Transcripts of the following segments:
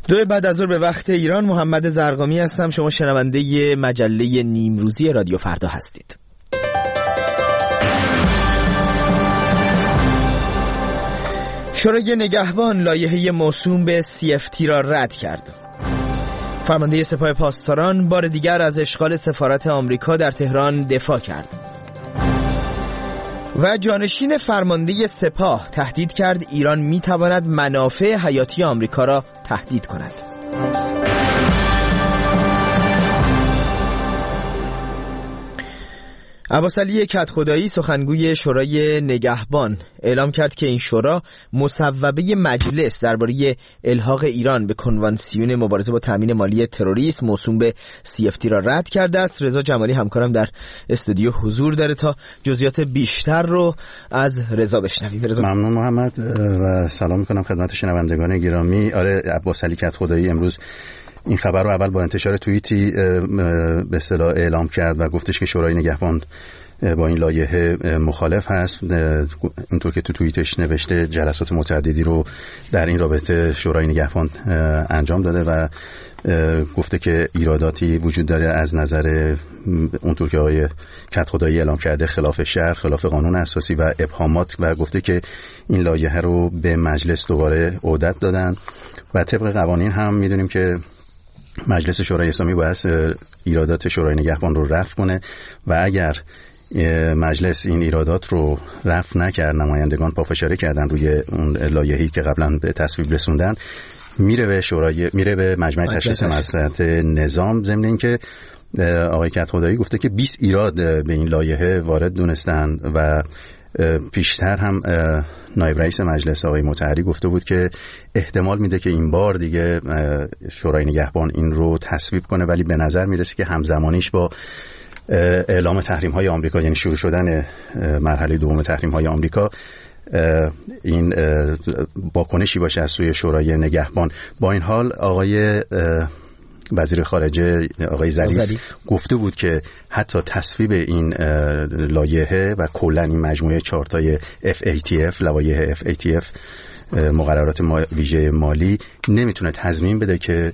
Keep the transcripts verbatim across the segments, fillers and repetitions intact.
دو بعد از ظهر به وقت ایران، محمد زرقامی هستم. شما شنونده ی مجله نیمروزی رادیو فردا هستید. شورای نگهبان لایحه موسوم به سی اف تی را رد کرد. فرمانده سپاه پاسداران بار دیگر از اشغال سفارت آمریکا در تهران دفاع کرد. و جانشین فرمانده سپاه تهدید کرد ایران میتواند منافع حیاتی آمریکا را تهدید کند. عباسعلی کدخدایی سخنگوی شورای نگهبان اعلام کرد که این شورا مصوبه مجلس درباره الحاق ایران به کنوانسیون مبارزه با تامین مالی تروریسم موسوم به سی اف تی را رد کرده است. رضا جمالی همکارم در استودیو حضور داره تا جزئیات بیشتر رو از رضا بشنویم. رضا. ممنون محمد و سلام میکنم خدمت شنوندگان گرامی. آره، عباسعلی کدخدایی امروز این خبر رو اول با انتشار توییتی به اصطلاح اعلام کرد و گفتش که شورای نگهبان با این لایحه مخالف هست. اینطور که تو توییتش نوشته جلسات متعددی رو در این رابطه شورای نگهبان انجام داده و گفته که ایراداتی وجود داره از نظر اونطور که آقای کدخدایی اعلام کرده خلاف شرع، خلاف قانون اساسی و ابهامات، و گفته که این لایحه رو به مجلس دوباره عودت دادن و طبق قوانین هم میدونیم که مجلس شورای اسلامی باید ایرادات شورای نگهبان رو رفع کنه و اگر مجلس این ایرادات رو رفع نکرد، نمایندگان پافشاری کردن روی اون لایحه‌ای که قبلا به تصویب رسوندن، میره به شورای میره به مجمع تشخیص مصلحت نظام. ضمن اینکه آقای کدخدایی گفته که بیست ایراد به این لایحه وارد دونستن و پیشتر هم نایب رئیس مجلس آقای مطهری گفته بود که احتمال میده که این بار دیگه شورای نگهبان این رو تصویب کنه، ولی به نظر میرسه که همزمانیش با اعلام تحریم های آمریکا، یعنی شروع شدن مرحله دوم تحریم های آمریکا، این واکنشی باشه از سوی شورای نگهبان. با این حال آقای وزیر خارجه آقای ظریف گفته بود که حتی تصویب این لایحه و کلا این مجموعه چارتای اف ای تی اف، لوایح اف ای تی اف، مقررات ویژه مالی، نمیتونه تضمین بده که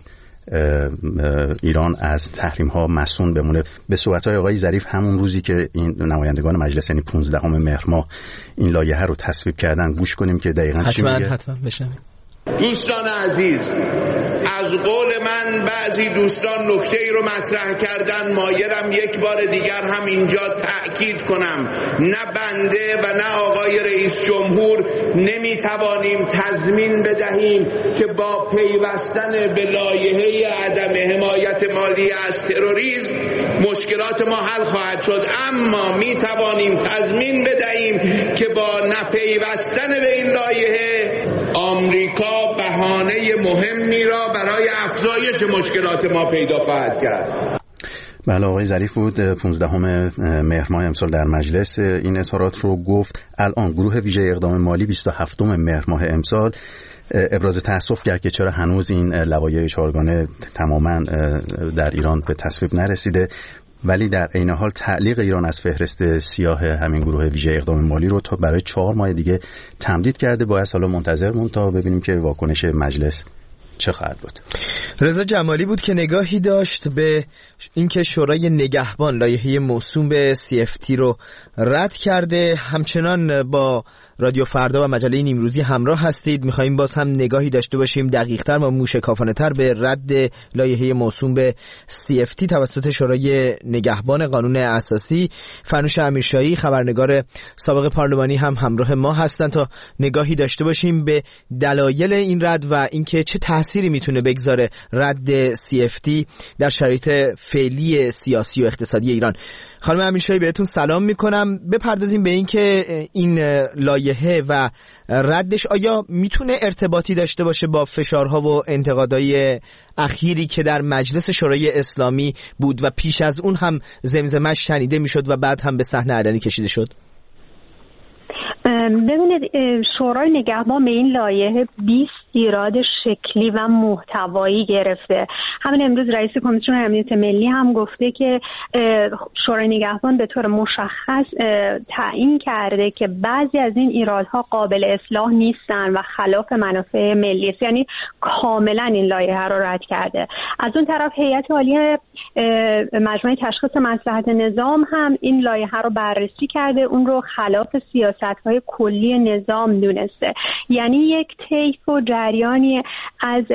ایران از تحریم ها مصون بمونه. به صحبت های آقای ظریف همون روزی که این نمایندگان مجلس یعنی پانزدهم مهر ماه این لایحه رو تصویب کردن گوش کنیم که دقیقاً چی میگه. حتما حتما بشنویم. دوستان عزیز، از قول من بعضی دوستان نکته‌ای رو مطرح کردن، مایلم یک بار دیگر هم اینجا تأکید کنم، نه بنده و نه آقای رئیس جمهور نمیتوانیم تضمین بدهیم که با پیوستن به لایحه عدم حمایت مالی از تروریسم مشکلات ما حل خواهد شد، اما میتوانیم تضمین بدهیم که با نپیوستن به این لایحه آمریکا بهانه مهمی را برای افزایش مشکلات ما پیدا خواهد کرد. بله، آقای ظریف بود پانزدهم مهر ماه امسال در مجلس این اظهارات رو گفت. الان گروه ویژه اقدام مالی بیست و هفتم مهر ماه امسال ابراز تأسف کرد که چرا هنوز این لوایح چهارگانه تماما در ایران به تصویب نرسیده، ولی در عین حال تعلیق ایران از فهرست سیاه همین گروه ویژه اقدام مالی رو تا برای چهار ماه دیگه تمدید کرده. باید حالا منتظر مون تا ببینیم که واکنش مجلس چه خواهد بود. رضا جمالی بود که نگاهی داشت به اینکه شورای نگهبان لایحه موسوم به سی اف تی رو رد کرده. همچنان با رادیو فردا و مجله نیمروزی همراه هستید. می‌خوایم باز هم نگاهی داشته باشیم دقیق‌تر و موشکافانه‌تر به رد لایحه موسوم به سی اف تی توسط شورای نگهبان قانون اساسی. فرنوش امیرشاهی خبرنگار سابق پارلمانی هم همراه ما هستند تا نگاهی داشته باشیم به دلایل این رد و اینکه چه تأثیری میتونه بگذاره رد سی اف تی در شرایط فعلی سیاسی و اقتصادی ایران. خانم امیرشاهی بهتون سلام میکنم. بپردازیم به این که این لایحه و ردش آیا میتونه ارتباطی داشته باشه با فشارها و انتقادهای اخیری که در مجلس شورای اسلامی بود و پیش از اون هم زمزمه‌اش شنیده میشد و بعد هم به صحنه علنی کشیده شد؟ ببینید شورای نگهبان به این لایحه بیست ایراد شکلی و محتوایی گرفته. همین امروز رئیس کمیسیون امنیت ملی هم گفته که شورای نگهبان به طور مشخص تعیین کرده که بعضی از این ایرادها قابل اصلاح نیستن و خلاف منافع ملی است، یعنی کاملا این لایحه رو رد کرده. از اون طرف هیئت عالی مجمع تشخیص مصلحت نظام هم این لایحه رو بررسی کرده، اون رو خلاف سیاست‌های کلی نظام دونسته. یعنی یک طیف و جریانی از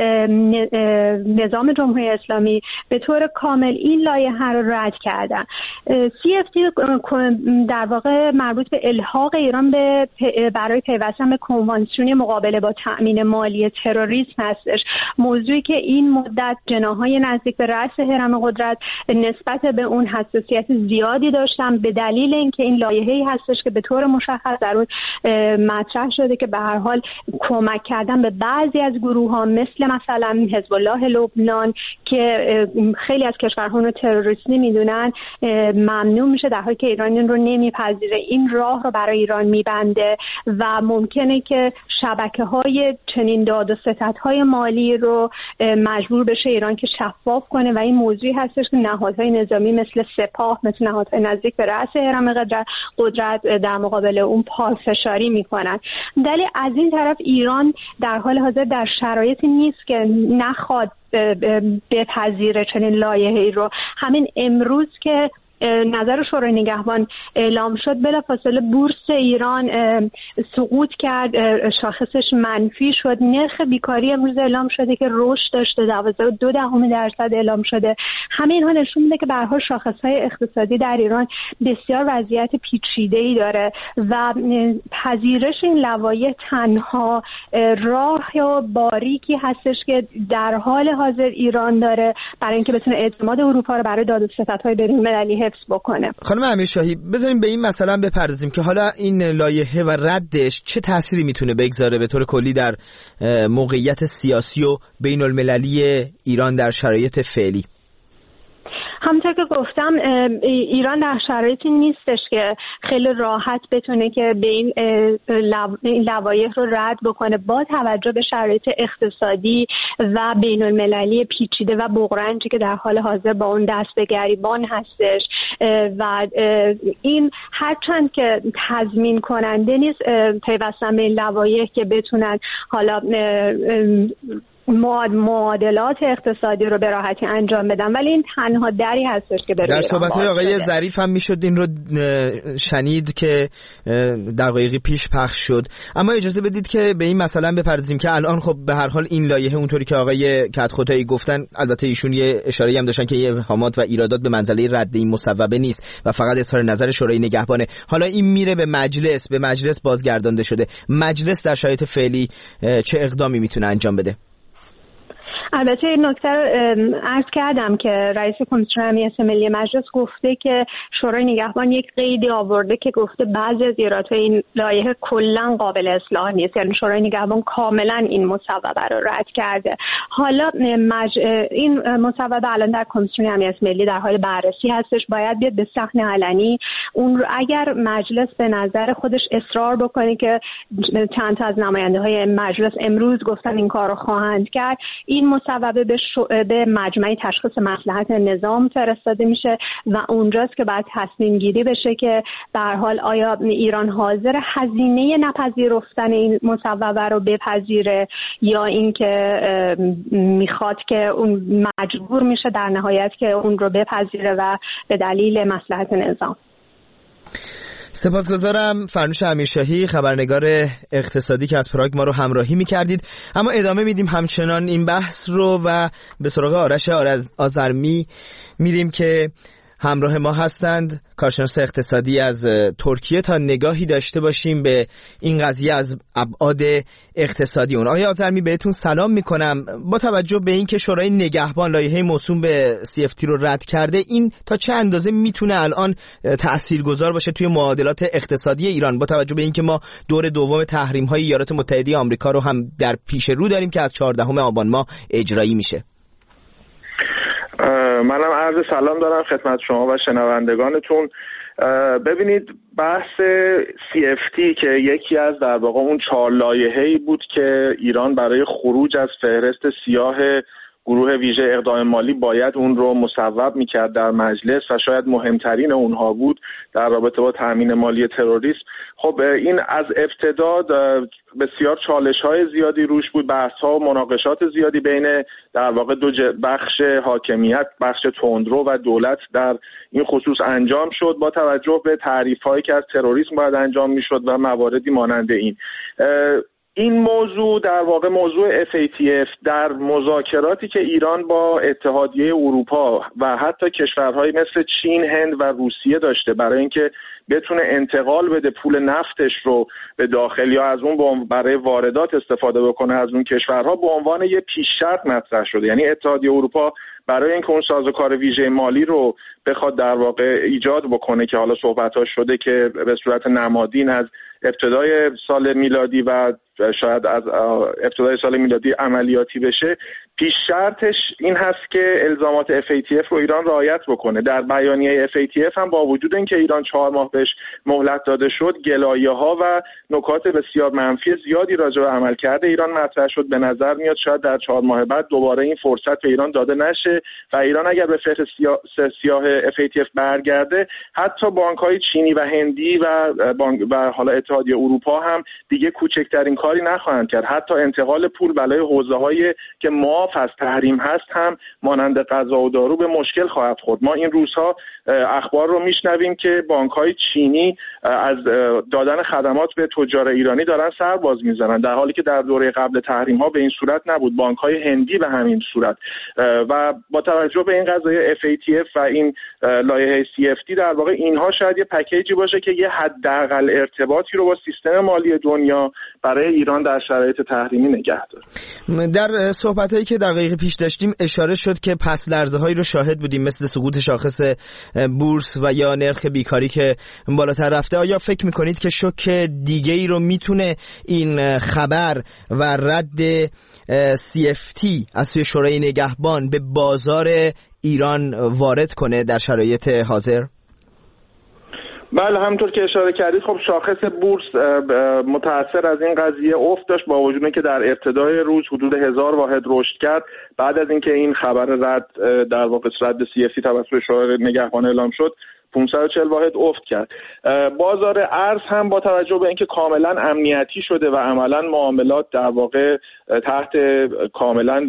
نظام جمهوری اسلامی به طور کامل این لایحه رو رد کردن. سی اف تی در واقع مربوط به الحاق ایران به برای پیوستن به کنوانسیون مقابله با تأمین مالی تروریسم هستش، موضوعی که این مدت جناح‌های نزدیک به رأس هرم قدرت نسبت به اون حساسیت زیادی داشتن به دلیل اینکه این لایحه‌ای هستش که به طور مشخص در اون مطرح شده که به هر حال کمک کردن به بعضی از گروه‌ها مثل مثلا حزب الله لبنان که خیلی از کشورها رو تروریستی میدونن ممنوع میشه، در حالی که ایران این رو نمیپذیره. این راه رو برای ایران میبنده و ممکنه که شبکه‌های چنین داد و ستدهای مالی رو مجبور بشه ایران که شفاف کنه و این موضوعی هستش که نهادهای نظامی مثل سپاه، مثل نهادهای نزدیک به رأس هرم قدرت در مقابل اون پافشاری میکنن. ولی از این طرف ایران در حال حاضر در شرایطی نیست که نخواد بپذیره چنین لایحه‌ای رو. همین امروز که نظر شورای نگهبان اعلام شد بلافاصله بورس ایران سقوط کرد، شاخصش منفی شد. نرخ بیکاری امروز اعلام شده که رشد داشته، دوازده و دو دهم درصد اعلام شده. همه اینها نشون میده که به هر حال شاخص‌های اقتصادی در ایران بسیار وضعیت پیچیده‌ای داره و پذیرش این لوایح تنها راه و باریکی هستش که در حال حاضر ایران داره برای اینکه بتونه اعتماد اروپا رو برای داد و ستدهای بین‌المللی بکنه. خانم امیرشاهی بذاریم به این مثلا بپردازیم که حالا این لایحه و ردش چه تأثیری میتونه بگذاره به طور کلی در موقعیت سیاسی و بین المللی ایران در شرایط فعلی. همونطور که گفتم ایران در شرایطی نیستش که خیلی راحت بتونه که به این لوایح رو رد بکنه با توجه به شرایط اقتصادی و بین المللی پیچیده و بغرنجی که در حال حاضر با اون دست به گریبان هستش و این هرچند که تضمین کننده نیست پیوستن به این لوایح که بتونن حالا معادلات اقتصادی رو به راحتی انجام بدن، ولی این تنها دری هستش که در صحبت‌های آقای ظریف هم میشد این رو شنید که دقایقی پیش پخش شد. اما اجازه بدید که به این مثلا بپردازیم که الان خب به هر حال این لایحه اونطوری که آقای کدخدایی گفتن، البته ایشون یه اشاره‌ای هم داشتن که یه ابهامات و ایرادات به منزله رد این مصوبه نیست و فقط اظهار نظر شورای نگهبانه. حالا این میره به مجلس، به مجلس بازگردانده شده. مجلس در شرایط فعلی چه اقدامی میتونه انجام بده؟ البته این نکته رو عرض کردم که رئیس کمیسیون امنیت ملی مجلس گفته که شورای نگهبان یک قیدی آورده که گفته بعضی از ایرادهای این لایحه کلا قابل اصلاح نیست، یعنی شورای نگهبان کاملا این مصوبه رو رد کرده. حالا مج... این مصوبه الان در کمیسیون امنیت ملی در حال بررسی هستش، باید بیاد به صحن علنی. اون رو اگر مجلس به نظر خودش اصرار بکنه که چند تا از نماینده‌های مجلس امروز گفتن این کار رو خواهند کرد، این مصوبه به, شو... به مجمع تشخیص مصلحت نظام فرستاده میشه و اونجاست که باید تصمیم گیری بشه که به هر حال آیا ایران حاضر هزینه نپذیرفتن این مصوبه رو بپذیره یا اینکه میخواد که اون مجبور میشه در نهایت که اون رو بپذیره و به دلیل مصلحت نظام. سپاسگزارم فرنوش امیرشاهی، خبرنگار اقتصادی که از پراگ ما رو همراهی می‌کردید. اما ادامه میدیم همچنان این بحث رو و به سراغ آرش آذرمی میریم که همراه ما هستند، کارشناس اقتصادی از ترکیه، تا نگاهی داشته باشیم به این قضیه از ابعاد اقتصادی اون. آقای آذرمی بهتون سلام میکنم. با توجه به اینکه شورای نگهبان لایحه موسوم به سی اف تی رو رد کرده، این تا چه اندازه میتونه الان تاثیرگذار باشه توی معادلات اقتصادی ایران، با توجه به اینکه ما دور دوم تحریم‌های ایالات متحده آمریکا رو هم در پیش رو داریم که از چهاردهم آبان ماه اجرایی میشه؟ منم عرض سلام دارم خدمت شما و شنوندگانتون. ببینید بحث سی اف تی که یکی از در واقع اون چهار لایحه‌ای بود که ایران برای خروج از فهرست سیاه گروه ویژه اقدام مالی باید اون رو مصوب میکرد در مجلس و شاید مهمترین اونها بود در رابطه با تامین مالی تروریسم. خب این از ابتدا بسیار چالش‌های زیادی روش بود، بحث‌ها و مناقشات زیادی بین در واقع دو بخش حاکمیت، بخش تندرو و دولت در این خصوص انجام شد با توجه به تعریف‌هایی که از تروریسم باید انجام میشد و مواردی مانند این. این موضوع در واقع موضوع اف ای تی اف در مذاکراتی که ایران با اتحادیه اروپا و حتی کشورهای مثل چین، هند و روسیه داشته برای اینکه بتونه انتقال بده پول نفتش رو به داخل یا از اون برای واردات استفاده بکنه از اون کشورها، به عنوان یه پیش شرط مطرح شده. یعنی اتحادیه اروپا برای اینکه اون سازوکار ویژه مالی رو بخواد در واقع ایجاد بکنه که حالا صحبت‌ها شده که به صورت نمادین از ابتدای سال میلادی و شاید از ابتدای سال میلادی عملیاتی بشه، پیش شرطش این هست که الزامات اف ای تی اف رو ایران رعایت بکنه. در بیانیه اف ای تی اف هم با وجود اینکه ایران چهار ماه بهش مهلت داده شد، گلایه‌ها و نکات بسیار منفی زیادی راجع به عملکرد ایران مطرح شد. به نظر میاد شاید در چهار ماه بعد دوباره این فرصت به ایران داده نشه و ایران اگر به فهرست سیاه اف ای تی اف برگرده، حتی بانک‌های چینی و هندی و بانک و حالا اتحادیه اروپا هم دیگه کوچکترین کاری نخواهند کرد. حتی انتقال پول برای حوزه‌هایی که معاف از تحریم هست هم مانند غذا و دارو به مشکل خواهد خورد. ما این روزها اخبار رو میشنویم که بانک‌های چینی از دادن خدمات به تجار ایرانی دارن سر باز میزنن، در حالی که در دوره قبل تحریم‌ها به این صورت نبود. بانک‌های هندی به همین صورت. و با توجه به این قضایای اف ای تی اف و این لایحه سی اف تی در واقع اینها شاید یه پکیجی باشه که یه حداقل ارتباطی رو با سیستم مالی دنیا برای ایران در شرایط تحریمی نگه داره. در صحبتایی که دقیقه پیش داشتیم اشاره شد که پس لرزه‌هایی رو شاهد بودیم، مثل سقوط شاخص بورس و یا نرخ بیکاری که بالاتر رفته. آیا فکر می‌کنید که شوک دیگه‌ای رو میتونه این خبر و رد سی اف تی از سوی شورای نگهبان به بازار ایران وارد کنه در شرایط حاضر؟ بله، همونطور که اشاره کردید خب شاخص بورس متأثر از این قضیه افت داشت، با وجود اینکه در ابتدای روز حدود هزار واحد رشد کرد. بعد از اینکه این خبر رد در واقع رد سی اف تی توسط شورای نگهبان اعلام شد، پانصد و چهل واحد افت کرد. بازار ارز هم با توجه به اینکه کاملا امنیتی شده و عملا معاملات در واقع تحت کاملا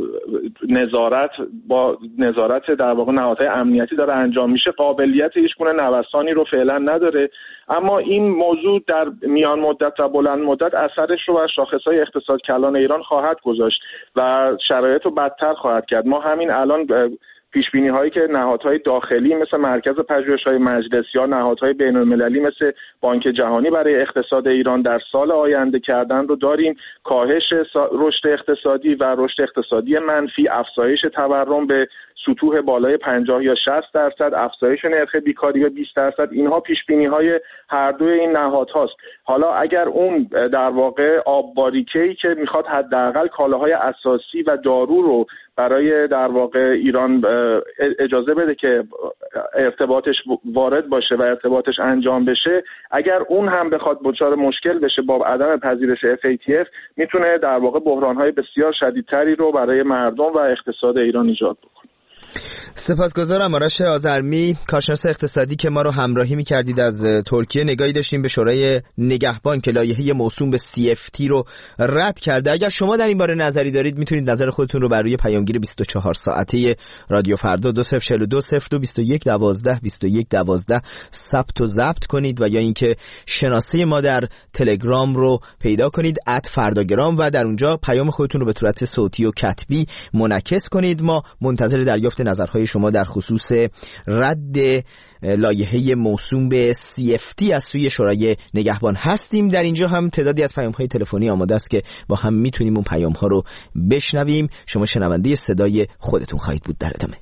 نظارت با نظارت در واقع نهادهای امنیتی داره انجام میشه، قابلیت هیچ گونه نوسانی رو فعلا نداره. اما این موضوع در میان مدت و بلند مدت اثرش رو بر شاخص‌های اقتصاد کلان ایران خواهد گذاشت و شرایط رو بدتر خواهد کرد. ما همین الان پیشبینی هایی که نهادهای داخلی مثل مرکز پژوهش‌های مجلس یا نهادهای بین‌المللی مثل بانک جهانی برای اقتصاد ایران در سال آینده کردن رو داریم. کاهش رشد اقتصادی و رشد اقتصادی منفی، افزایش تورم به سطوح بالای پنجاه یا شصت درصد، افزایش نرخ بیکاری به بیست درصد، اینها پیشبینی‌های هر دوی این نهادهاست. حالا اگر اون در واقع آب باریکه‌ای که میخواد حداقل کالاهای اساسی و دارو رو برای در واقع ایران اجازه بده که ارتباطش وارد باشه و ارتباطش انجام بشه، اگر اون هم بخواد دچار مشکل بشه با عدم پذیرش اف ای تی اف، میتونه در واقع بحران‌های بسیار شدیدتری رو برای مردم و اقتصاد ایران ایجاد بکنه. سپاسگزارم آرش آذرمی، کارشناس اقتصادی که ما رو همراهی می‌کردید از ترکیه. نگاهی داشتیم به شورای نگهبان که لایحه موسوم به سی اف تی رو رد کرده. اگر شما در این باره نظری دارید میتونید نظر خودتون رو بر روی پیامگیر بیست و چهار ساعته رادیو فردا دو صفر چهار دو صفر دو بیست و یک دوازده بیست و یک دوازده ثبت و ضبط کنید و یا اینکه شناسه ما در تلگرام رو پیدا کنید ات فرداگرام و در اونجا پیام خودتون رو به صورت صوتی و کتبی منعکس کنید. ما منتظر دریافت نظرهای شما در خصوص رد لایحه موسوم به سی اف تی از سوی شورای نگهبان هستیم. در اینجا هم تعدادی از پیام‌های تلفنی آماده است که با هم میتونیم اون پیام‌ها رو بشنویم. شما شنونده صدای خودتون خواهید بود. در ادامه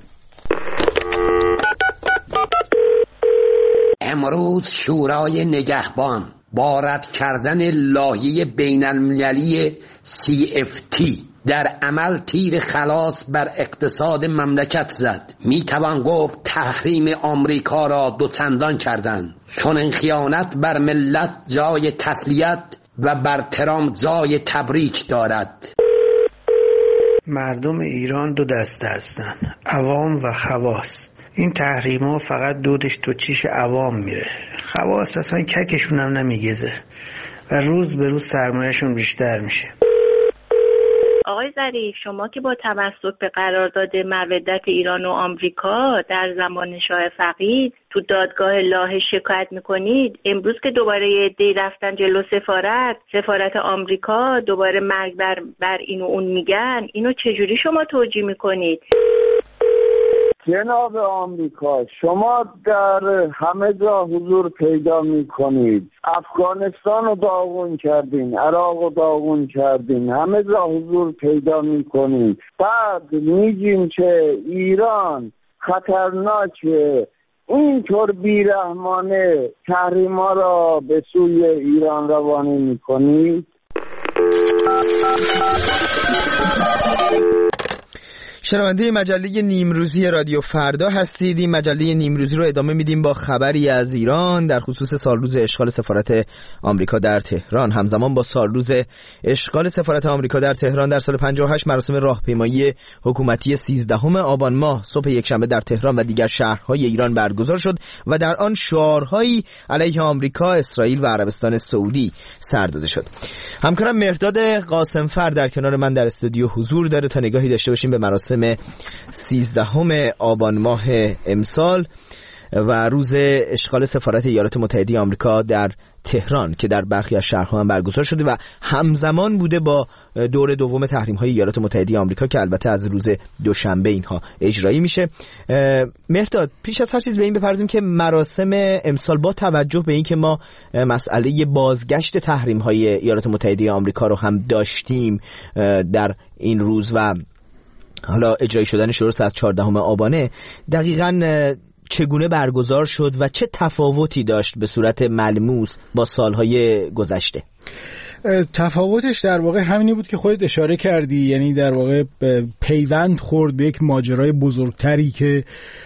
امروز شورای نگهبان با رد کردن لایحه بین‌المللی سی اف تی در عمل تیر خلاص بر اقتصاد مملکت زد. می توان گفت تحریم آمریکا را دوچندان کردند. چون این خیانت بر ملت جای تسلیت و بر ترامپ جای تبریک دارد. مردم ایران دو دسته هستن، عوام و خواص. این تحریما فقط دودش تو چیش عوام میره، خواص اصلا ککشون هم نمیگیزه و روز به روز سرمایهشون بیشتر میشه. آقای ظریف، شما که با تمسک به قرارداد مودت ایران و آمریکا در زمان شاه فقید تو دادگاه لاهه شکایت میکنید، امروز که دوباره یه عده‌ای رفتن جلو سفارت سفارت آمریکا دوباره مرگ بر, بر این و اون میگن، اینو چجوری شما توجیه میکنید؟ جناب آمریکا، شما در همه جا حضور پیدا میکنید. افغانستان رو داغون کردین، عراق رو داغون کردین، همه جا حضور پیدا میکنید. بعد میگیم که ایران خطرناکه، اینطور بیرحمانه تحریما را به سوی ایران روانه میکنید. شنونده مجله نیمروزی رادیو فردا هستید. این مجله نیمروزی رو ادامه میدیم با خبری از ایران در خصوص سالروز اشغال سفارت آمریکا در تهران. همزمان با سالروز اشغال سفارت آمریکا در تهران در سال پنجاه و هشت مراسم راهپیمایی حکومتی سیزدهم آبان ماه صبح یکشنبه در تهران و دیگر شهرهای ایران برگزار شد و در آن شعارهایی علیه آمریکا، اسرائیل و عربستان سعودی سر داده شد. همکارم مهرداد قاسمفر در کنار من در استودیو حضور داره تا نگاهی داشته باشیم به مراسم سیزدهم آبان ماه امسال و روز اشغال سفارت ایالات متحده آمریکا در تهران که در برخی از شهرها هم برگزار شده و همزمان بوده با دور دوم تحریم‌های ایالات متحده آمریکا که البته از روز دوشنبه اینها اجرایی میشه. مهرداد، پیش از هر چیز به این بپردازیم که مراسم امسال با توجه به اینکه ما مسئله بازگشت تحریم‌های ایالات متحده آمریکا رو هم داشتیم در این روز و حالا اجرایی شدن شروع از چهاردهم آبانه، دقیقاً چگونه برگزار شد و چه تفاوتی داشت به صورت ملموس با سالهای گذشته؟ تفاوتش در واقع همینی بود که خودت اشاره کردی، یعنی در واقع پیوند خورد به یک ماجرای بزرگتری که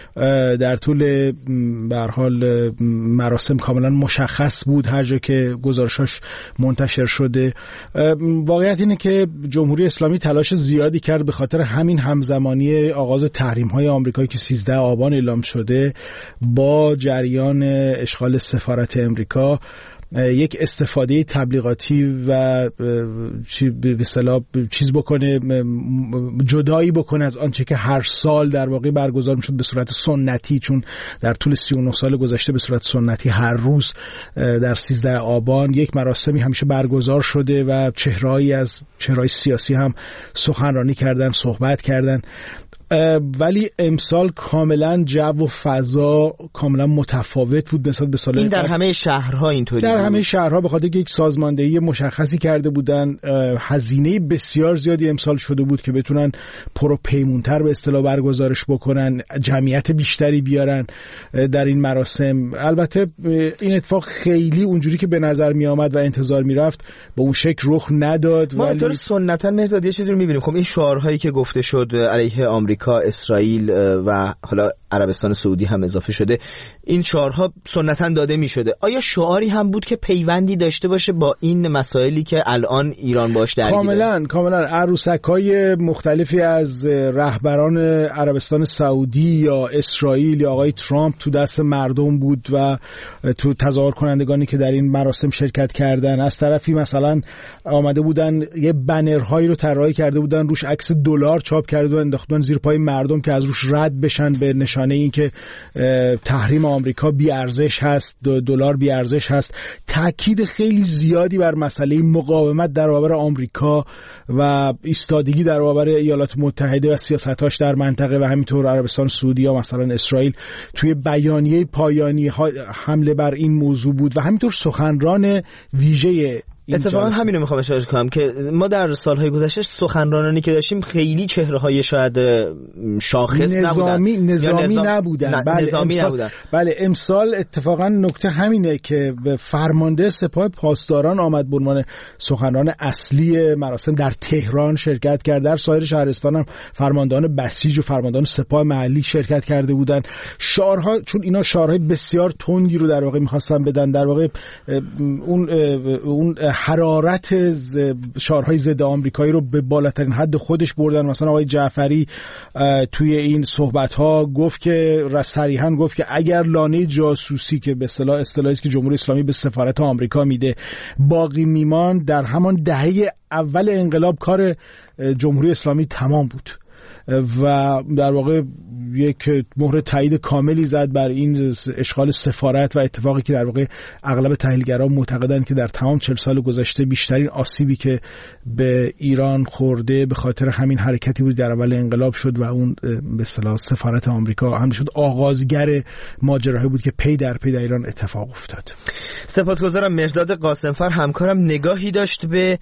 در طول به هر حال مراسم کاملا مشخص بود هر جا که گزارشاش منتشر شده. واقعیت اینه که جمهوری اسلامی تلاش زیادی کرد به خاطر همین همزمانی آغاز تحریم‌های آمریکایی که سیزده آبان اعلام شده با جریان اشغال سفارت آمریکا یک استفاده تبلیغاتی و به اصطلاح چیز بکنه، جدایی بکنه از آنچه که هر سال در واقع برگزار میشد به صورت سنتی، چون در طول سی و نه سال گذشته به صورت سنتی هر روز در سیزده آبان یک مراسمی همیشه برگزار شده و چهرهایی از چهرهای سیاسی هم سخنرانی کردن، صحبت کردن. ولی امسال کاملا جو و فضا کاملا متفاوت بود نسبت به سال. این در همه شهرها اینطوری در همه شهرها به خاطر یک سازماندهی مشخصی کرده بودن، هزینه بسیار زیادی امسال شده بود که بتونن پروپیمونتر به اصطلاح برگزارش بکنن، جمعیت بیشتری بیارن در این مراسم. البته این اتفاق خیلی اونجوری که به نظر می آمد و انتظار می رفت به اون شکل رخ نداد. ما طور سنتا مهرداد یه چیزی رو می‌بینیم، خب این شعارهایی که گفته شد علیه آمریکا، اسرائیل و حالا عربستان سعودی هم اضافه شده، این شعارها سنتا داده می شده. آیا شعاری هم بود که پیوندی داشته باشه با این مسائلی که الان ایران باش درگیره؟ کاملا کاملا عروسک‌های مختلفی از رهبران عربستان سعودی یا اسرائیل یا آقای ترامپ تو دست مردم بود و تو تظاهر کنندگانی که در این مراسم شرکت کردن. از طرفی مثلا آمده بودن یه بنرهایی رو طراحی کرده بودن، روش عکس دلار چاپ کرده و انداختن زیر پای مردم که از روش رد بشن به نشانه این که تحریم آمریکا بی ارزش هست، دلار بی ارزش هست. تاکید خیلی زیادی بر مسئله مقاومت در برابر آمریکا و ایستادگی در برابر ایالات متحده و سیاستاش در منطقه و همینطور عربستان سعودی یا مثلا اسرائیل توی بیانیه پایانی حمله بر این موضوع بود و همینطور سخنران ویژه اتفاقا همین رو میخوام اشاره کنم که ما در سالهای گذشته سخنرانانی که داشتیم خیلی چهره‌های شاید شاخص نظامی نبودن نظامی نظام... نبودن نه، بله نظامی امسال... نبودن بله امسال اتفاقا نکته همینه که فرمانده سپاه پاسداران آمد به عنوان سخنران اصلی مراسم در تهران شرکت کرد. در سایر شهرستان هم فرماندهان بسیج و فرماندهان سپاه محلی شرکت کرده بودن. شعارها، چون اینا شعارهای بسیار تندی رو در واقع می‌خواستن بدن، در واقع اون اون حرارت شعارهای ضد آمریکایی رو به بالاترین حد خودش بردن. مثلا آقای جعفری توی این صحبت‌ها گفت که صریحاً گفت که اگر لانه جاسوسی که به اصطلاح اصطلاحی است که جمهوری اسلامی به سفارت آمریکا میده باقی میمان، در همان دهه اول انقلاب کار جمهوری اسلامی تمام بود و در واقع یک مهر تایید کاملی زد بر این اشغال سفارت و اتفاقی که در واقع اغلب تحلیلگران معتقدند که در تمام چهل سال گذشته بیشترین آسیبی که به ایران خورده به خاطر همین حرکتی بود در اول انقلاب شد و اون به اصطلاح سفارت آمریکا هم شد آغازگر ماجراهایی بود که پی در پی در ایران اتفاق افتاد. سپاسگزارم. مرداد قاسمفر همکارم نگاهی داشت به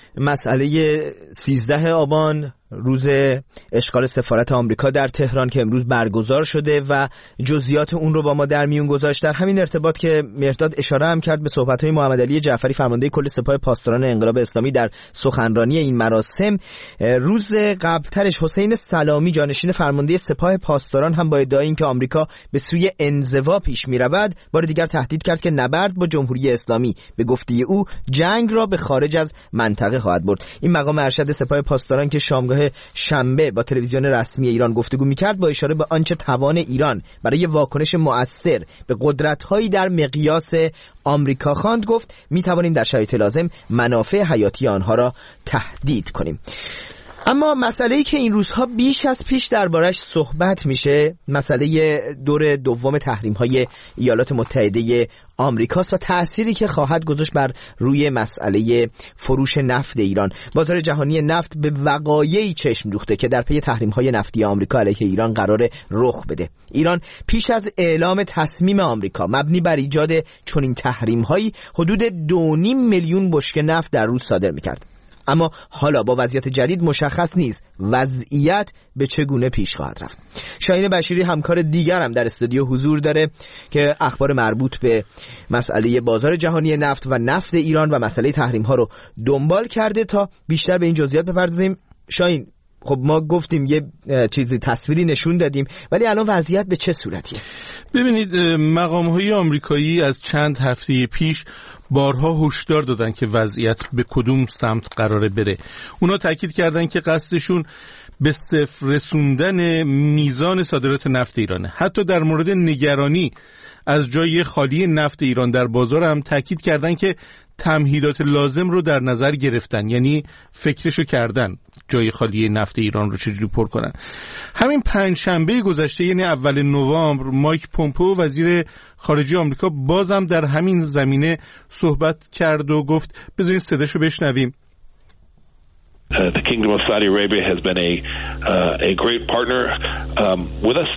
مسئله سیزده آبان، روز اشغال سفارت آمریکا در تهران که امروز برگزار شده و جزئیات اون رو با ما در میون گذاشت. در همین ارتباط که مرداد اشاره هم کرد به صحبت‌های محمد علی جعفری فرمانده کل سپاه پاسداران انقلاب اسلامی در سخنرانی این مراسم، روز قبلترش حسین سلامی جانشین فرمانده سپاه پاسداران هم با ادعای اینکه آمریکا به سوی انزوا پیش می‌رود بار دیگر تهدید کرد که نبرد با جمهوری اسلامی به گفته او جنگ را به خارج از منطقه خواهد برد. این مقام ارشد سپاه پاسداران که شامگاه شنبه با تلویزیون رسمی ایران گفتگو می‌کرد با اشاره به آنچه توان ایران برای واکنش مؤثر به قدرت‌هایی در مقیاس آمریکا خواند، گفت می‌توانیم در شرایط لازم منافع حیاتی آنها را تهدید کنیم. اما مسئله‌ای که این روزها بیش از پیش دربارش صحبت میشه مسئله دور دوم تحریم‌های ایالات متحده آمریکاست و تأثیری که خواهد گذاشت بر روی مسئله فروش نفت ایران. بازار جهانی نفت به وقایعی چشم دوخته که در پی تحریم‌های نفتی آمریکا علیه ایران قرار رخ بده. ایران پیش از اعلام تصمیم آمریکا مبنی بر ایجاد چنین تحریم‌هایی حدود دو و نیم میلیون بشکه نفت در روز صادر می‌کرد. اما حالا با وضعیت جدید مشخص نیست وضعیت به چگونه پیش خواهد رفت. شاهین بشیری همکار دیگرم در استودیو حضور داره که اخبار مربوط به مسئله بازار جهانی نفت و نفت ایران و مسئله تحریم ها رو دنبال کرده تا بیشتر به این جزئیات بپردازیم. شاهین، خب ما گفتیم یه چیزی تصویری نشون دادیم، ولی الان وضعیت به چه صورتیه؟ ببینید، مقام‌های آمریکایی از چند هفته پیش بارها هشدار دادن که وضعیت به کدوم سمت قراره بره. اونا تاکید کردن که قصدشون به صفر رسوندن میزان صادرات نفت ایرانه. حتی در مورد نگرانی از جای خالی نفت ایران در بازار هم تاکید کردن که تمهیدات لازم رو در نظر گرفتن، یعنی فکرشو کردن جای خالی نفت ایران رو چجوری پر کنن. همین پنج شنبه گذشته یعنی اول نوامبر مایک پومپئو وزیر خارجه آمریکا بازم در همین زمینه صحبت کرد و گفت، بذارین صداشو بشنویم. Uh, the Kingdom of Saudi Arabia has been a uh, a great partner um, with us.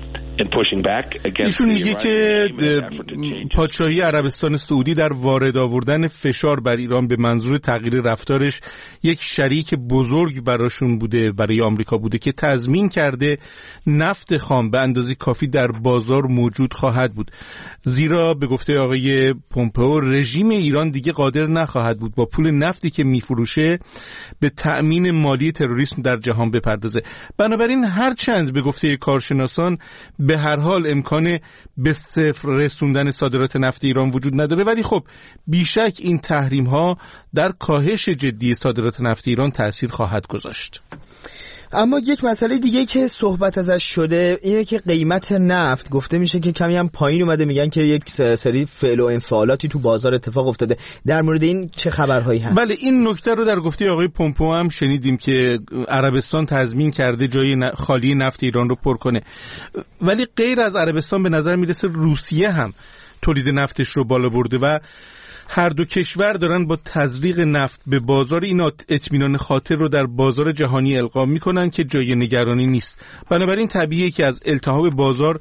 ایشون میگه که پادشاهی عربستان سعودی در وارد آوردن فشار بر ایران به منظور تغییر رفتارش یک شریک بزرگ براشون بوده، برای آمریکا بوده که تضمین کرده نفت خام به اندازه کافی در بازار موجود خواهد بود. زیرا به گفته آقای پومپئو رژیم ایران دیگه قادر نخواهد بود با پول نفتی که میفروشه به تأمین مالی تروریسم در جهان بپردازه. بنابراین هر چند به گفته کارشناسان به هر حال امکان به صفر رسوندن صادرات نفت ایران وجود نداره، ولی خب بیشک این تحریم ها در کاهش جدی صادرات نفت ایران تأثیر خواهد گذاشت. اما یک مسئله دیگه که صحبت ازش شده اینه که قیمت نفت گفته میشه که کمی هم پایین اومده، میگن که یک سری فعل و انفعالاتی تو بازار اتفاق افتاده. در مورد این چه خبرهایی هست؟ بله، این نکته رو در گفته آقای پومپئو هم شنیدیم که عربستان تضمین کرده جای خالی نفت ایران رو پر کنه، ولی غیر از عربستان به نظر میرسه روسیه هم تولید نفتش رو بالا برده و هر دو کشور دارن با تزریق نفت به بازار این اطمینان خاطر رو در بازار جهانی القا میکنن که جای نگرانی نیست. بنابراین طبیعیه که از التهاب بازار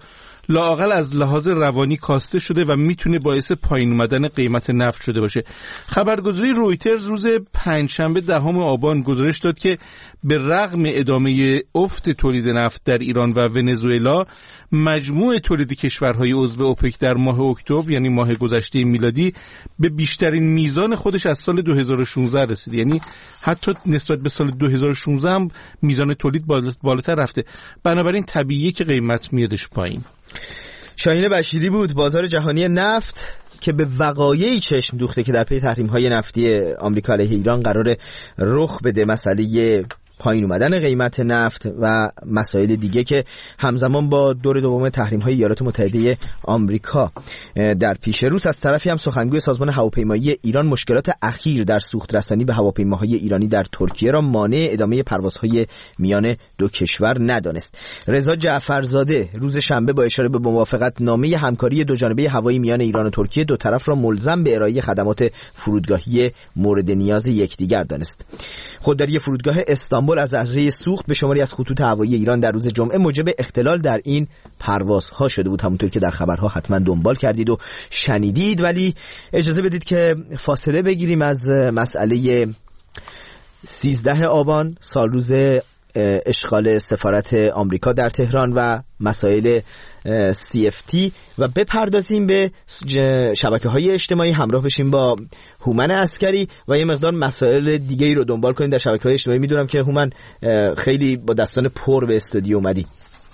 لااقل از لحاظ روانی کاسته شده و میتونه باعث پایین اومدن قیمت نفت شده باشه. خبرگزاری رویترز روز پنجشنبه دهم آبان گزارش داد که به رغم ادامه افت تولید نفت در ایران و ونزوئلا، مجموع تولید کشورهای عضو اوپک در ماه اکتبر یعنی ماه گذشته میلادی به بیشترین میزان خودش از سال دو هزار و شانزده رسید. یعنی حتی نسبت به سال دو هزار و شانزده هم میزان تولید بالاتر رفته. بنابراین طبیعیه که قیمت میادش پایین. شاهین بشیری بود. بازار جهانی نفت که به وقایعی چشم دوخته که در پی تحریم‌های نفتی آمریکا علیه ایران قراره رخ بده، مسئله پایین اومدن قیمت نفت و مسائل دیگه که همزمان با دور دوم تحریم‌های ایالات متحده آمریکا در پیش روست. از طرفی هم سخنگوی سازمان هواپیمایی ایران مشکلات اخیر در سوخت رسانی به هواپیماهای ایرانی در ترکیه را مانع ادامه پروازهای میان دو کشور ندانست. رضا جعفرزاده روز شنبه با اشاره به موافقت نامه همکاری دو جانبه هوایی میان ایران و ترکیه دو طرف را ملزم به ارائه خدمات فرودگاهی مورد نیاز یکدیگر دانست. خودداری فرودگاه استانبول از ذره سوخت به شماری از خطوط هوایی ایران در روز جمعه موجب اختلال در این پروازها شده بود، همونطور که در خبرها حتما دنبال کردید و شنیدید. ولی اجازه بدید که فاصله بگیریم از مسئله سیزده آبان سال روز اشغال سفارت آمریکا در تهران و مسائل سی اف تی و بپردازیم به شبکه‌های اجتماعی، همراه بشیم با هومن عسکری و یه مقدار مسائل دیگه ای رو دنبال کنیم در شبکه‌های اجتماعی. میدونم که هومن خیلی با دستان پر به استودیو اومدی.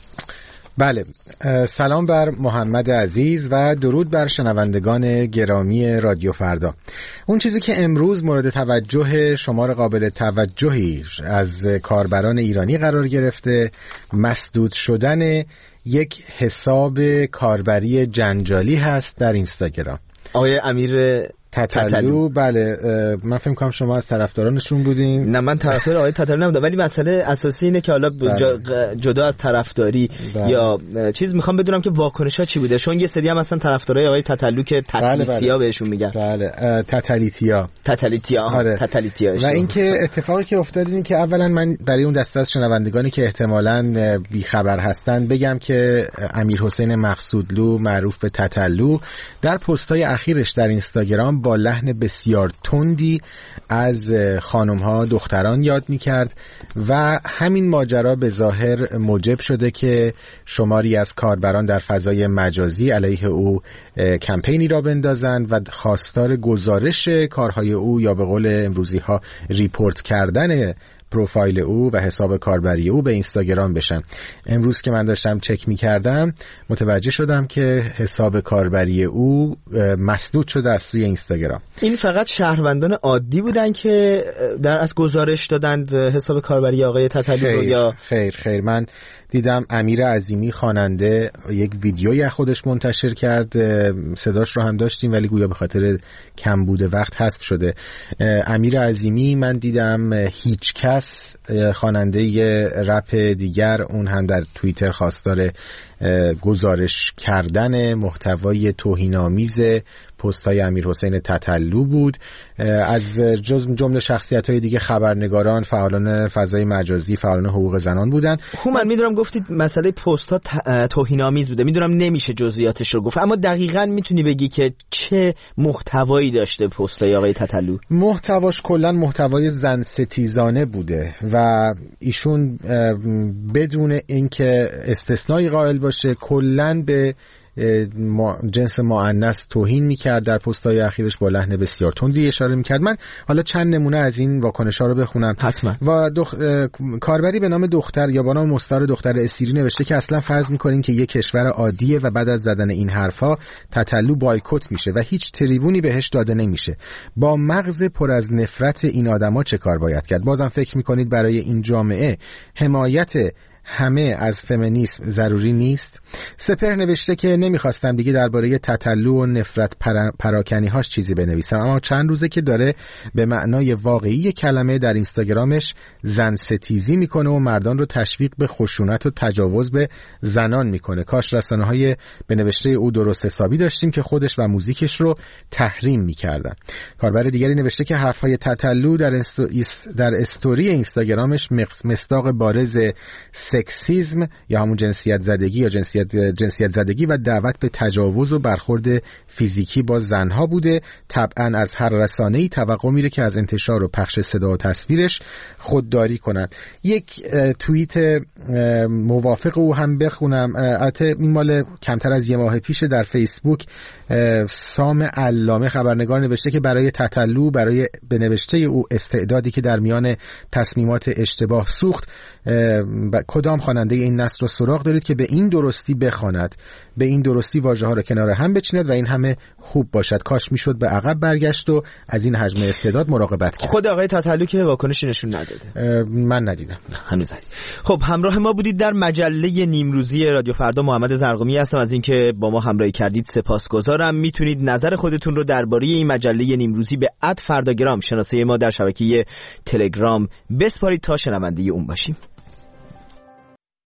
بله، سلام بر محمد عزیز و درود بر شنوندگان گرامی رادیو فردا. اون چیزی که امروز مورد توجه شمار قابل توجهی از کاربران ایرانی قرار گرفته، مسدود شدن یک حساب کاربری جنجالی هست در اینستاگرام. آقای امیر تتلو, تتلو. بله، من فکر می‌کنم شما از طرفدارانشون بودین. نه، من طرفدار آقای تتلو نبودم، ولی مسئله اساسی اینه که حالا جدا از طرفداری بله. یا چیز میخوام بدونم که واکنش‌ها چی بوده، چون یه سری هم اصلا طرفدارای آقای تتلو که تتلیسیا بله بله. بهشون میگن. بله، تتلیتیا تتلیتیا آره. تتلیتیا. و اینکه اتفاقی که افتاد این که اولا من برای اون دسته از شنوندگانی که احتمالاً بیخبر هستن بگم که امیر حسین مقصودلو معروف به تتلو در پست‌های اخیرش در اینستاگرام با لحن بسیار تندی از خانم‌ها دختران یاد می‌کرد و همین ماجرا به ظاهر موجب شده که شماری از کاربران در فضای مجازی علیه او کمپینی را بندازند و خواستار گزارش کارهای او یا به قول امروزی‌ها ریپورت کردن پروفایل او و حساب کاربری او به اینستاگرام بشن. امروز که من داشتم چک می کردم متوجه شدم که حساب کاربری او مسدود شده از سوی اینستاگرام. این فقط شهروندان عادی بودن که در از گزارش دادند حساب کاربری آقای تتلو یا خیر خیر من دیدم امیر عظیمی خواننده یک ویدیویی از خودش منتشر کرد، صداش رو هم داشتیم ولی گویا به خاطر کمبود وقت حذف شده. امیر عظیمی من دیدم، هیچ کس خواننده رپ دیگر اون هم در توییتر خواستار گزارش کردن محتوای توهین‌آمیز پست‌های امیر حسین تتلو بود. از جز جمله شخصیت‌های دیگه خبرنگاران، فعالان فضای مجازی، فعالان حقوق زنان بودن. من میدونم گفتید مسئله پست‌ها توهین‌آمیز بوده، میدونم نمیشه جزئیاتش رو گفت، اما دقیقاً میتونی بگی که چه محتوایی داشته پست‌های آقای تتلو؟ محتواش کلاً محتوای زن ستیزانه بوده و ایشون بدون اینکه استثنایی قائل باشه کلاً به جنس مؤنث توهین میکرد. در پست‌های اخیرش با لحن بسیار تندی اشاره میکرد. من حالا چند نمونه از این واکنش‌ها رو بخونم. حتما. و دخ... کاربری به نام دختر یا با نام مستعار دختر اسیری نوشته که اصلا فرض میکنین که یک کشور عادیه و بعد از زدن این حرفا تتلو بایکوت میشه و هیچ تریبونی بهش داده نمیشه. با مغز پر از نفرت این آدما چه کار باید کرد؟ بازم فکر میکنید برای این جامعه حمایت همه از فمینیسم ضروری نیست؟ سپهر نوشته که نمیخواستم دیگه درباره تتلو و نفرت پرا... پراکنی‌هاش چیزی بنویسم، اما چند روزه که داره به معنای واقعی کلمه در اینستاگرامش زن ستیزی میکنه و مردان رو تشویق به خشونت و تجاوز به زنان میکنه. کاش رسانه‌های به نوشته او درست حسابی داشتیم که خودش و موزیکش رو تحریم میکردن. کاربر دیگری نوشته که حرفهای تتلو در, است... در استوری اینستاگرامش مصداق بارز سکسیسم یا همون جنسیت زدگی یا جنسیت جنسیت زدگی و دعوت به تجاوز و برخورد فیزیکی با زنها بوده. طبعا از هر رسانه‌ای توقع میره که از انتشار و پخش صدا و تصویرش خودداری کنند. یک توییت موافق او هم بخونم. البته این مال کمتر از یه ماه پیش. در فیسبوک سام علامه خبرنگار نوشته که برای تتلو، برای به نوشته او استعدادی که در میان تصمیمات اشتباه سوخت، کدام خواننده این نثر رو سراغ دارید که به این درستی بخواند، به این درستی واژه ها رو کنار هم بچیند و این همه خوب باشد. کاش میشد به عقب برگشت و از این حجم استعداد مراقبت کرد. خود آقای تتلو که واکنشی نشون نداده. من ندیدم هنوز. خب همراه ما بودید در مجله نیمروزی رادیو فردا. محمد زرقمی هستم. از اینکه با ما همراهی کردید سپاسگزارم. میتونید نظر خودتون رو درباره این مجله نیمروزی به ات فرداگرام شناسه ما در شبکه تلگرام بسپارید تا شنونده اون باشیم.